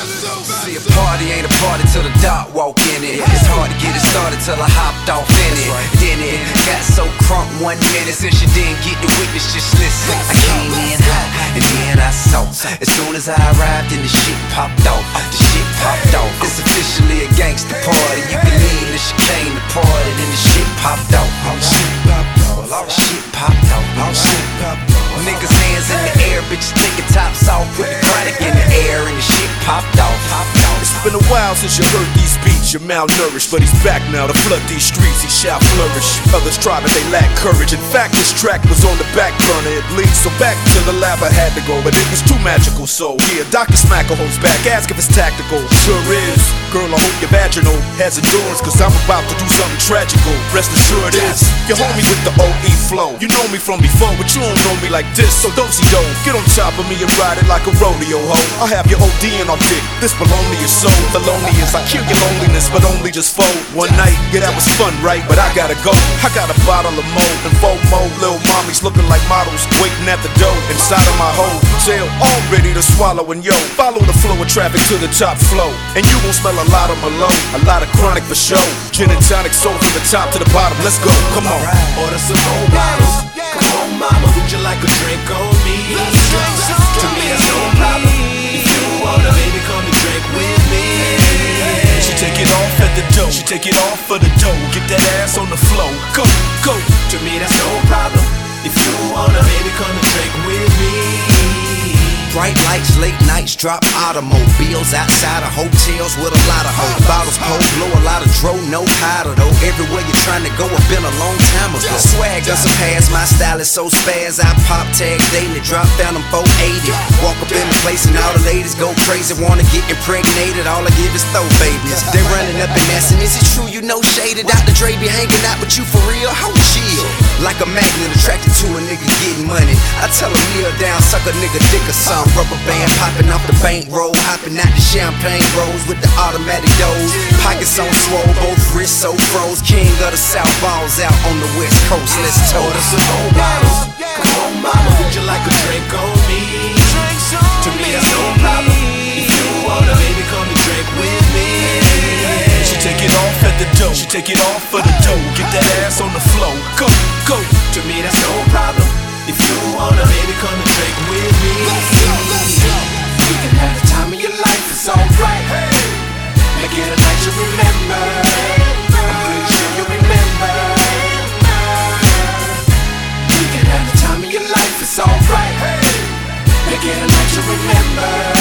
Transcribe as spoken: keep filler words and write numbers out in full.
See, a party ain't a party till the doc walk in it. It's hard to get it started till I hopped off in it. Then it got so crunk one minute. Since you didn't get the witness, just listen. I came in hot and then I saw. As soon as I arrived, then the shit popped off. The shit popped off. It's officially a gangster party. You can leave the chicane the party, then the shit popped off. Shit popped off. Shit popped off. Shit popped off. Niggas hands in the air, bitches taking tops off. Put the chronic in the air and the shit popped off. It's been a while since you heard these beats. You're malnourished, but he's back now to flood these streets. He shall flourish. Others try, but they lack courage. In fact, this track was on the back burner. It leads so back to the lab I had to go, but it was too magical. So yeah, Doctor Smacker holds back. Ask if it's tactical. Sure is. Girl, I hope your vaginal has endurance, cause I'm about to do something tragical. Rest assured is. You hold me with the O E flow. You know me from before, but you don't know me like this. So do-si-do, get on top of me and ride it like a rodeo hoe. I'll have you ODing on dick. This belong to your soul. The loneliest, I kill your loneliness, but only just fold. One night, yeah, that was fun, right? But I gotta go. I got a bottle of mo and four more little mommies looking like models, waiting at the door inside of my hotel, all ready to swallow. And yo, follow the flow of traffic to the top flow, and you gon' smell a lot of Malone, a lot of chronic for show. Gin and tonic, soul from the top to the bottom. Let's go, come on. Order some more bottles. Come on, mama, would you like a drink on me? To me, it's no problem. If you wanna, baby, come and drink with me. She take it off at the dough. She take it off for the dough. Get that ass on the floor. Go, go. To me, that's no problem. If you wanna, baby, come and drink with me. Bright lights, late nights, drop automobiles outside of hotels with a lot of hoes. Bottles cold, blow a lot of dro, no powder though. Everywhere you're trying to go, I've been a long time ago. Swag doesn't pass, my style is so spaz. I pop tag daily, drop down them four eighty. Walk up in the place and all the ladies go crazy, wanna get impregnated. All I give is throw babies. They running up and asking, is it true you know shaded? Doctor Dre be hanging out with you for real? How chill? Like a magnet attracted to a nigga getting money. I tell him kneel down, suck a nigga dick or something. Rubber band popping off the bankroll, hopping out the champagne rolls with the automatic doors. Pockets on swole, both wrists so froze. King of the South, balls out on the West Coast. Let's toast. Order some more bottles. Come on, mama, would you like a drink on me? To me, that's no problem. If you wanna, baby, come and drink with me. She take it off at the dough. She take it off for the dough. Get that ass on the floor. Go, go. To me, that's no problem. If you wanna, baby, come and drink with me. You can have the time of your life, it's alright. Make it a night you remember. I'm pretty sure you remember. You can have the time of your life, it's alright. Make it a night you remember.